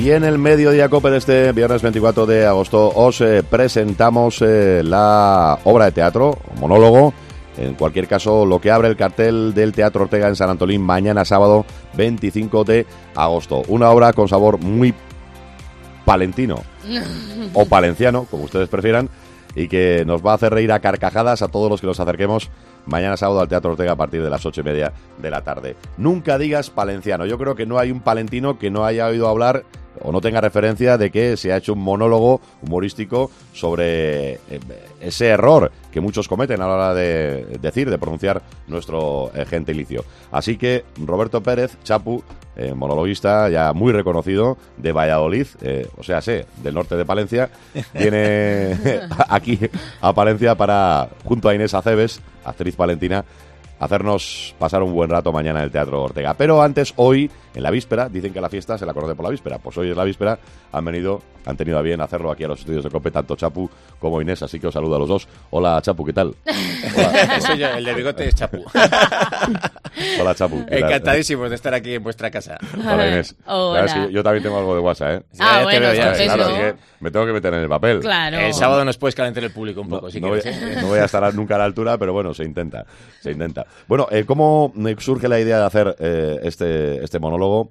Y en el Mediodía Cope de este viernes 24 de agosto os presentamos la obra de teatro, monólogo, en cualquier caso lo que abre el cartel del Teatro Ortega en San Antolín mañana sábado 25 de agosto. Una obra con sabor muy palentino o palenciano, como ustedes prefieran, y que nos va a hacer reír a carcajadas a todos los que nos acerquemos mañana sábado al Teatro Ortega a partir de las 8:30 de la tarde. Nunca digas palenciano. Yo creo que no hay un palentino que no haya oído hablar o no tenga referencia de que se ha hecho un monólogo humorístico sobre ese error que muchos cometen a la hora de decir, de pronunciar nuestro gentilicio. Así que Roberto Pérez, Chapu, monologuista ya muy reconocido de Valladolid, del norte de Palencia, viene aquí a Palencia para, junto a Inés Acebes, actriz palentina, hacernos pasar un buen rato mañana en el Teatro Ortega. Pero antes, hoy, en la víspera, dicen que la fiesta se la conoce por la víspera. Pues hoy es la víspera, han tenido a bien hacerlo aquí a los estudios de COPE, tanto Chapu como Inés, así que os saludo a los dos. Hola, Chapu, ¿qué tal? Hola. Soy yo, el de bigote es Chapu. Hola, Chapu. Encantadísimos de estar aquí en vuestra casa. Hola, Inés. Hola. Es que yo también tengo algo de WhatsApp, ¿eh? Bueno, te veo ya. Claro, así que me tengo que meter en el papel. Claro. El sábado nos puedes calentar el público un poco, si quieres. No voy a estar nunca a la altura, pero bueno, se intenta. Bueno, ¿cómo surge la idea de hacer este monólogo?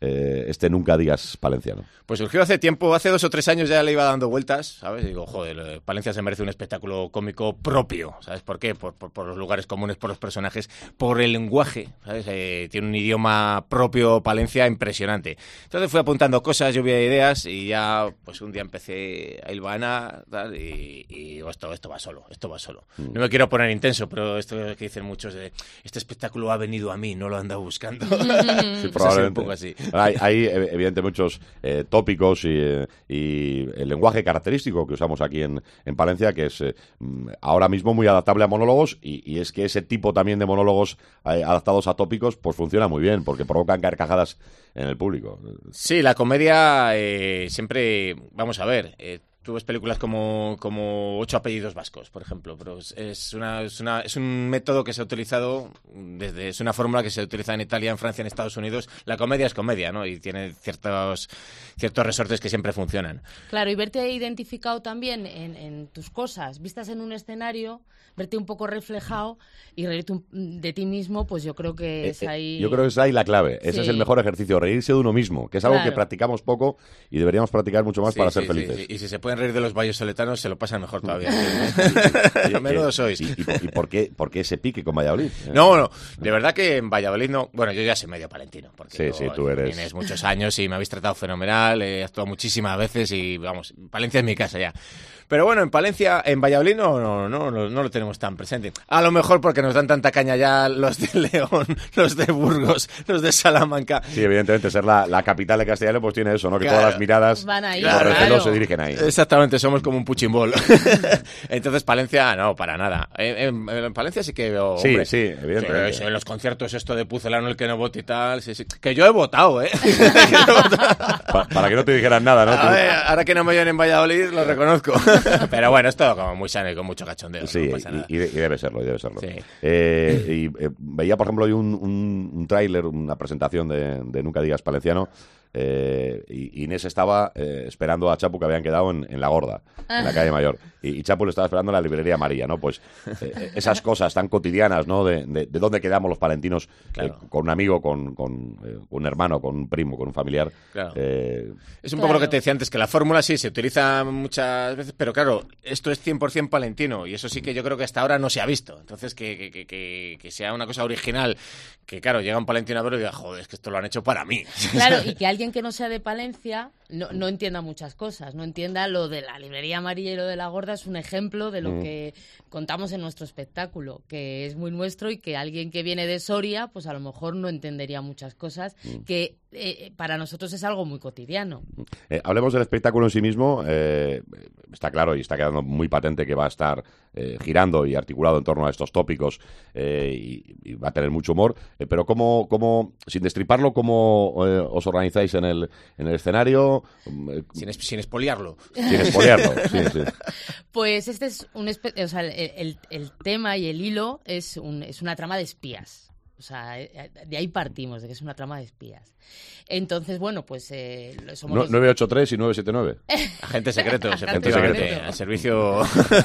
Nunca digas palenciano. Pues surgió hace tiempo, hace 2 o 3 años ya le iba dando vueltas, ¿sabes? Y digo, joder, Palencia se merece un espectáculo cómico propio, ¿sabes por qué? Por los lugares comunes, por los personajes, por el lenguaje, ¿sabes? Tiene un idioma propio Palencia impresionante. Entonces fui apuntando cosas, lluvia de ideas, y ya pues un día empecé a hilvanar y digo, esto va solo. No me quiero poner intenso, pero esto que dicen muchos de, este espectáculo ha venido a mí, no lo he andado buscando. Sí, probablemente. Un poco así. Hay evidentemente muchos tópicos y el lenguaje característico que usamos aquí en Palencia, que es ahora mismo muy adaptable a monólogos, y es que ese tipo también de monólogos adaptados a tópicos pues funciona muy bien, porque provocan carcajadas en el público. Sí, la comedia siempre, vamos a ver, tú ves películas como 8 apellidos vascos, por ejemplo, pero es un método que se ha utilizado es una fórmula que se utiliza en Italia, en Francia, en Estados Unidos. La comedia es comedia, ¿no? Y tiene ciertos resortes que siempre funcionan. Claro, y verte identificado también en tus cosas, vistas en un escenario, verte un poco reflejado y reírte de ti mismo, pues yo creo que es ahí... Yo creo que es ahí la clave. Ese es el mejor ejercicio, reírse de uno mismo, que es algo que practicamos poco y deberíamos practicar mucho más para ser felices. Sí. Y si se pueden reír de los vallisoletanos, se lo pasan mejor todavía. Menudo sois. ¿Y por qué ese pique con Valladolid? No, de verdad que en Valladolid no... Bueno, yo ya soy medio palentino, porque tú eres... tienes muchos años y me habéis tratado fenomenal, he actuado muchísimas veces y, vamos, Palencia es mi casa ya. Pero bueno, en Valladolid no lo tenemos tan presente. A lo mejor porque nos dan tanta caña ya los de León, los de Burgos, los de Salamanca. Sí, evidentemente, ser la capital de Castellano pues tiene eso, ¿no? Que todas las miradas van ahí, los recelos se dirigen ahí. Exactamente, somos como un puchimbol. Entonces, Palencia, no, para nada. En Palencia sí que veo... Sí, evidentemente. Sí, en los conciertos esto de Pucelano, el que no vote y tal, sí. Que yo he votado, ¿eh? Para que no te dijeran nada, ¿no? A ver, ahora que no me oyen en Valladolid, lo reconozco. Pero bueno, es todo como muy sano y con mucho cachondeo. Sí, no pasa nada. Y debe serlo. Sí. Veía, por ejemplo, hoy un tráiler, una presentación de Nunca digas palenciano. Y Inés estaba esperando a Chapu, que habían quedado en La Gorda, en la calle Mayor, y Chapu lo estaba esperando en la librería María, ¿no? Pues esas cosas tan cotidianas, ¿no? De dónde quedamos los palentinos, claro. Con un amigo, con un hermano, con un primo, con un familiar. Claro. Es un poco lo que te decía antes, que la fórmula sí se utiliza muchas veces, pero claro, esto es 100% palentino, y eso sí que yo creo que hasta ahora no se ha visto. Entonces, que sea una cosa original, que claro, llega un palentino a verlo y diga, joder, es que esto lo han hecho para mí. Claro, y que alguien que no sea de Palencia no entienda muchas cosas, no entienda lo de la librería María y lo de La Gorda. Es un ejemplo de lo que contamos en nuestro espectáculo, que es muy nuestro, y que alguien que viene de Soria pues a lo mejor no entendería muchas cosas que para nosotros es algo muy cotidiano. Hablemos del espectáculo en sí mismo. Está claro y está quedando muy patente que va a estar girando y articulado en torno a estos tópicos, y va a tener mucho humor, pero ¿cómo, sin destriparlo, cómo os organizáis en el escenario? Sin expoliarlo. Sin expoliarlo, sí. Pues este es el tema y el hilo es una trama de espías. O sea, de ahí partimos, de que es una trama de espías. Entonces, bueno, pues somos 983 y 979. Agentes secretos, Agentes efectivamente, secretos. al servicio...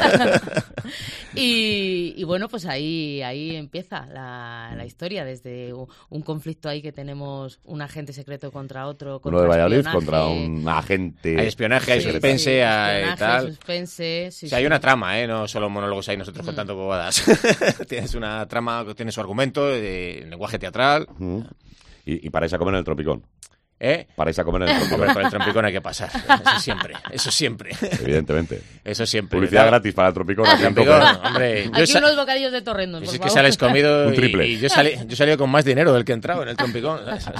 y bueno, pues ahí empieza la historia, desde un conflicto ahí que tenemos un agente secreto contra otro. Uno de Valladolid espionaje. contra un agente. Hay espionaje, hay secreto. suspense, hay espionaje, tal. suspense, sí, Sí, hay sí. una trama, no solo monólogos ahí nosotros contando bobadas. Tienes una trama que tiene su argumento, lenguaje teatral. Y paráis a comer en el Tropicón. Paráis a comer en el Hombre, Tropicón. por el trompicón hay que pasar. Eso siempre. Evidentemente. Eso siempre. Publicidad gratis para el Tropicón. El aquí en trompicón, Tope. hombre. Aquí unos bocadillos de torrendo, por Es que favor. sales comido Un triple. y yo he salido con más dinero del que he entrado en el trompicón.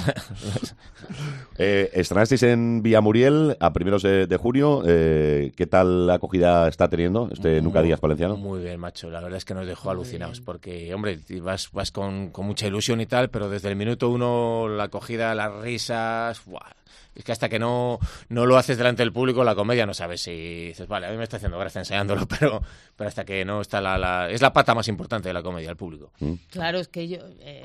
Estrenasteis en Villamuriel a primeros de junio. ¿Qué tal acogida está teniendo Nunca Digas Valenciano? Muy bien, macho. La verdad es que nos dejó alucinados porque, hombre, vas con mucha ilusión y tal, pero desde el minuto uno la acogida, las risas... ¡buah! Es que hasta que no lo haces delante del público, la comedia no sabes si dices, vale, a mí me está haciendo gracia ensayándolo, pero hasta que no está es la pata más importante de la comedia, el público. Claro, es que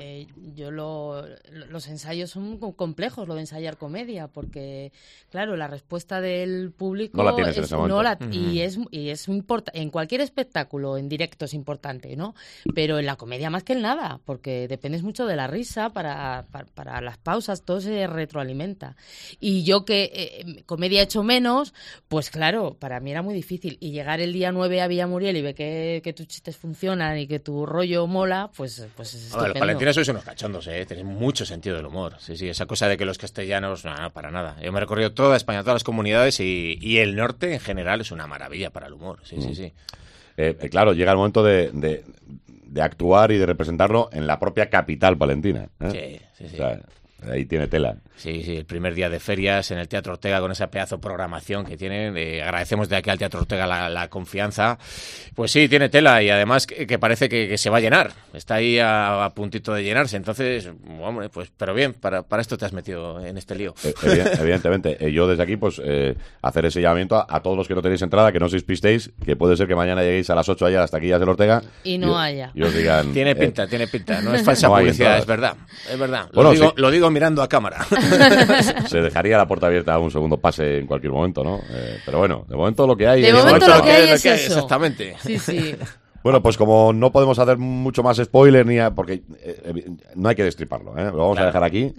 los ensayos son complejos, lo de ensayar comedia, porque, claro, la respuesta del público No la tienes en ese momento. y es importante. En cualquier espectáculo en directo es importante, ¿no? Pero en la comedia más que en nada, porque dependes mucho de la risa para las pausas, todo se retroalimenta. Y yo que comedia he hecho menos, pues claro, para mí era muy difícil. Y llegar el día 9 a Villamuriel y ver que tus chistes funcionan y que tu rollo mola, pues es estupendo. Los palentinos sois unos cachondos, tenéis mucho sentido del humor. Sí, esa cosa de que los castellanos, no, para nada. Yo me he recorrido toda España, todas las comunidades y el norte en general es una maravilla para el humor. Sí. Claro, llega el momento de actuar y de representarlo en la propia capital palentina. Sí. O sea, ahí tiene tela. Sí, el primer día de ferias en el Teatro Ortega con esa pedazo de programación que tienen. Agradecemos de aquí al Teatro Ortega la confianza. Pues sí, tiene tela y además que parece que se va a llenar. Está ahí a puntito de llenarse. Entonces, hombre, pues, pero bien, para esto te has metido en este lío. Evidentemente. Yo desde aquí, pues, hacer ese llamamiento a todos los que no tenéis entrada, que no os despistéis, que puede ser que mañana lleguéis a las 8 allá a las taquillas del Ortega. Y no haya. Y os digan... Tiene pinta. No es falsa no hay publicidad, entradas. es verdad. Bueno, Lo digo mirando a cámara. Se dejaría la puerta abierta a un segundo pase en cualquier momento, ¿no? Pero bueno, de momento lo que hay... De momento lo que hay es eso. Exactamente. Sí. Bueno, pues como no podemos hacer mucho más spoiler porque no hay que destriparlo, Lo vamos a dejar aquí.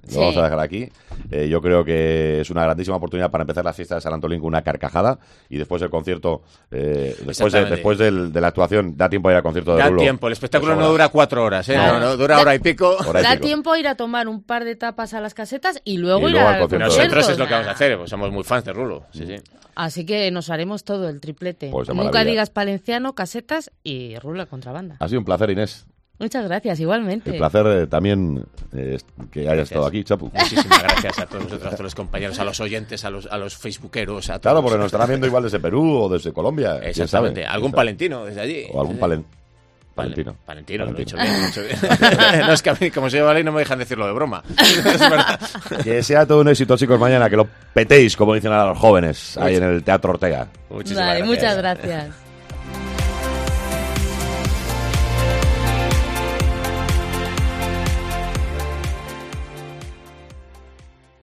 Yo creo que es una grandísima oportunidad para empezar la fiesta de San Antolín con una carcajada y después del concierto, después de la actuación, da tiempo a ir al concierto de Rulo. Da tiempo, el espectáculo no dura 4 horas, no dura hora y pico. Da tiempo a ir a tomar un par de tapas a las casetas y luego ir al al concierto. Nosotros es lo que vamos a hacer, pues somos muy fans de Rulo. Sí. Así que nos haremos todo el triplete. Pues de Nunca maravilla. Digas Palenciano, casetas y Rulo contrabanda. Ha sido un placer, Inés. Muchas gracias, igualmente. El placer también que hayas estado aquí, Chapu. Muchísimas gracias a todos vosotros, a todos los compañeros, a los oyentes, a los facebookeros, a todos. Claro, porque nos estarán viendo igual desde Perú o desde Colombia. ¿quién Exactamente. sabe? Algún palentino desde allí. O algún palentino. Palentino, lo he hecho bien. No, es que a mí, como soy vale, no me dejan decirlo de broma. Es verdad. Que sea todo un éxito, chicos, mañana, que lo petéis, como dicen a los jóvenes, ahí en el Teatro Ortega. Muchísimas Vale, gracias. muchas gracias.